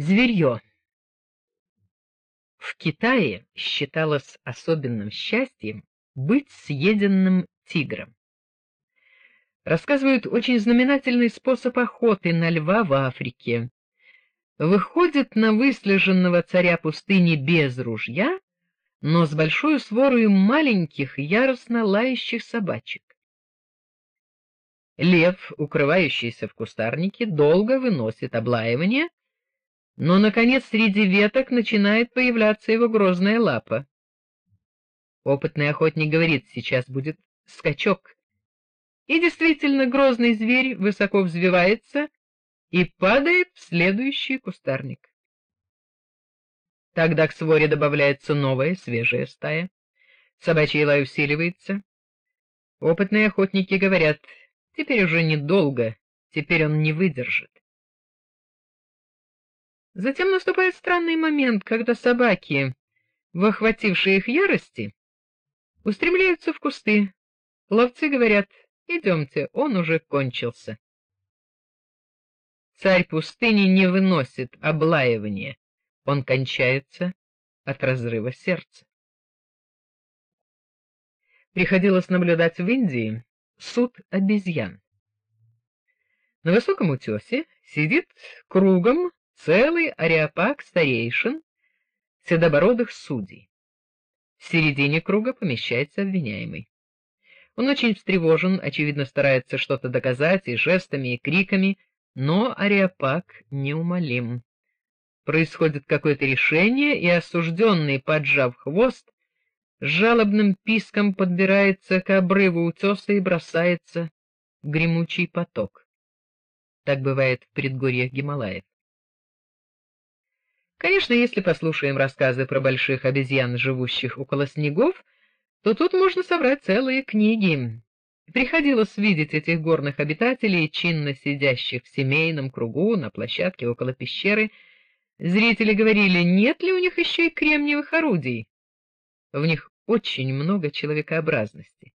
Зверье. В Китае считалось особенным счастьем быть съеденным тигром. Рассказывают очень знаменательный способ охоты на льва в Африке. Выходит на выслеженного царя пустыни без ружья, но с большой сворой маленьких яростно лающих собачек. Лев, укрывающийся в кустарнике, долго выносит облаивание, но наконец среди веток начинает появляться его грозная лапа. Опытный охотник говорит: сейчас будет скачок. И действительно, грозный зверь высоко взвивается и падает в следующий кустарник. Тогда к своре добавляется новая, свежая стая. Собачий лай усиливается. Опытные охотники говорят: теперь уже недолго, теперь он не выдержит. Затем наступает странный момент, когда собаки, в охватившей их ярости, устремляются в кусты. Ловцы говорят: идемте, он уже кончился. Царь пустыни не выносит облаивания, он кончается от разрыва сердца. Приходилось наблюдать в Индии суд обезьян. На высоком утёсе сидит кругом целый ареопаг старейшин, седобородых судей. В середине круга помещается обвиняемый. Он очень встревожен, очевидно, старается что-то доказать и жестами, и криками, но ареопаг неумолим. Происходит какое-то решение, и осужденный, поджав хвост, с жалобным писком подбирается к обрыву утёса и бросается в гремучий поток. Так бывает в предгорьях Гималаев. Конечно, если послушаем рассказы про больших обезьян, живущих около снегов, то тут можно собрать целые книги. Приходилось видеть этих горных обитателей, чинно сидящих в семейном кругу на площадке около пещеры. Зрители говорили: нет ли у них еще и кремниевых орудий? В них очень много человекообразности.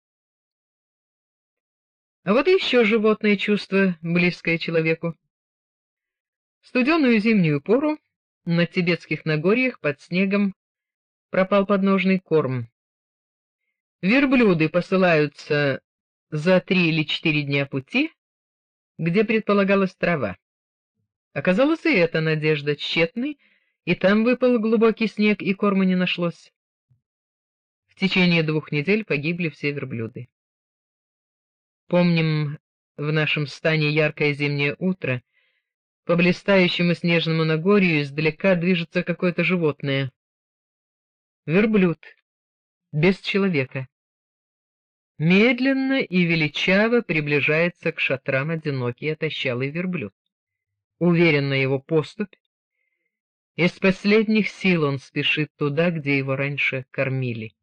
А вот еще животное чувство, близкое человеку. В студеную зимнюю пору на тибетских Нагорьях под снегом пропал подножный корм. Верблюды посылаются за 3 или 4 дня пути, где предполагалась трава. Оказалось, и эта надежда тщетной, и там выпал глубокий снег, и корма не нашлось. В течение 2 недель погибли все верблюды. Помним в нашем стане яркое зимнее утро. По блистающему снежному Нагорью издалека движется какое-то животное. Верблюд, без человека. Медленно и величаво приближается к шатрам одинокий отощалый верблюд. Уверенно его поступь. Из последних сил он спешит туда, где его раньше кормили.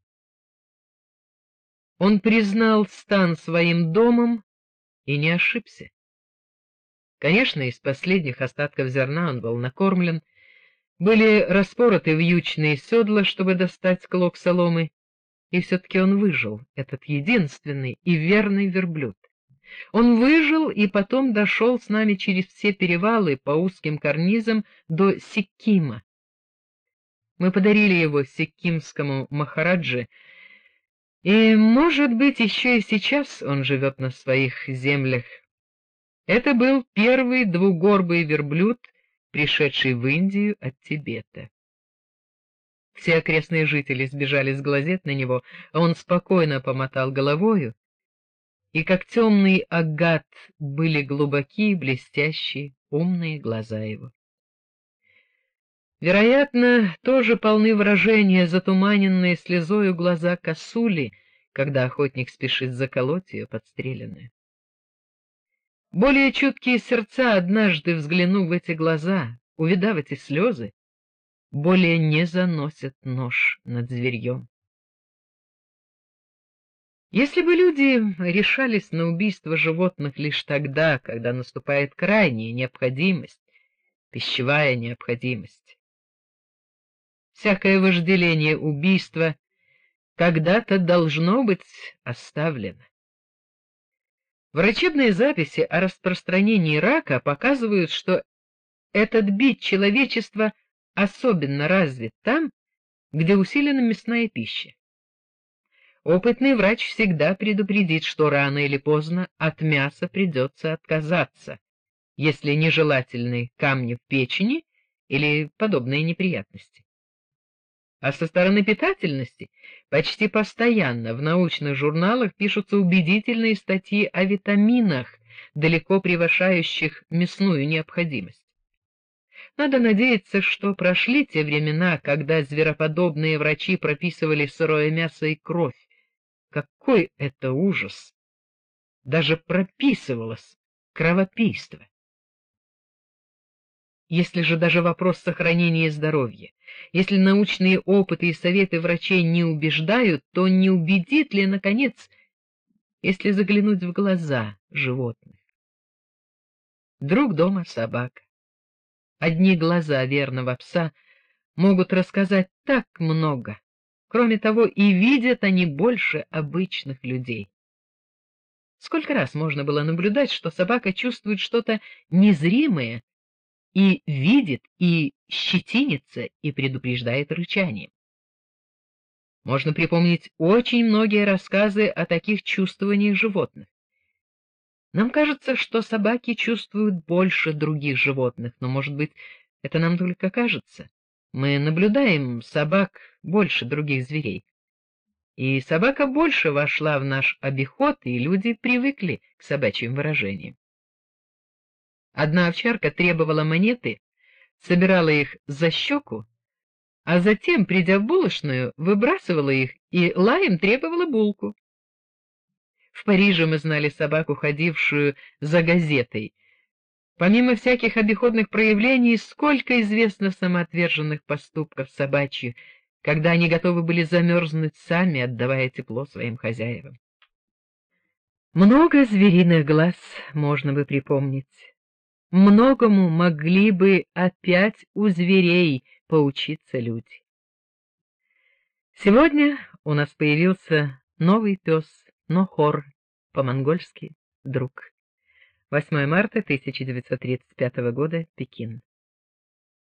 Он признал стан своим домом и не ошибся. Конечно, из последних остатков зерна он был накормлен, были распороты вьючные седла, чтобы достать клок соломы, и все-таки он выжил, этот единственный и верный верблюд. Он выжил и потом дошел с нами через все перевалы по узким карнизам до Сиккима. Мы подарили его сиккимскому махараджи, и, может быть, еще и сейчас он живет на своих землях. Это был первый двугорбый верблюд, пришедший в Индию от Тибета. Все окрестные жители сбежались глазеть на него, а он спокойно помотал головою, и как темный агат были глубокие, блестящие, умные глаза его. Вероятно, тоже полны выражения, затуманенные слезою глаза косули, когда охотник спешит заколоть ее подстреленную. Более чуткие сердца, однажды взглянув в эти глаза, увидав эти слезы, более не заносят нож над зверьем. Если бы люди решались на убийство животных лишь тогда, когда наступает крайняя необходимость, пищевая необходимость, всякое вожделение убийства когда-то должно быть оставлено. Врачебные записи о распространении рака показывают, что этот бит человечества особенно развит там, где усилена мясная пища. Опытный врач всегда предупредит, что рано или поздно от мяса придется отказаться, если нежелательны камни в печени или подобные неприятности. А со стороны питательности почти постоянно в научных журналах пишутся убедительные статьи о витаминах, далеко превышающих мясную необходимость. Надо надеяться, что прошли те времена, когда звероподобные врачи прописывали сырое мясо и кровь. Какой это ужас! Даже прописывалось кровопийство. Если же даже вопрос сохранения здоровья, если научные опыты и советы врачей не убеждают, то не убедит ли, наконец, если заглянуть в глаза животных? Друг дома собака. Одни глаза верного пса могут рассказать так много. Кроме того, и видят они больше обычных людей. Сколько раз можно было наблюдать, что собака чувствует что-то незримое, и видит, и щетинится, и предупреждает рычанием. Можно припомнить очень многие рассказы о таких чувствованиях животных. Нам кажется, что собаки чувствуют больше других животных, но, может быть, это нам только кажется. Мы наблюдаем собак больше других зверей. И собака больше вошла в наш обиход, и люди привыкли к собачьим выражениям. Одна овчарка требовала монеты, собирала их за щеку, а затем, придя в булочную, выбрасывала их и лаем требовала булку. В Париже мы знали собаку, ходившую за газетой. Помимо всяких обиходных проявлений, сколько известно самоотверженных поступков собачьих, когда они готовы были замерзнуть сами, отдавая тепло своим хозяевам. Много звериных глаз можно бы припомнить. Многому могли бы опять у зверей поучиться люди. Сегодня у нас появился новый пес Нохор, по-монгольски друг. 8 марта 1935 года, Пекин.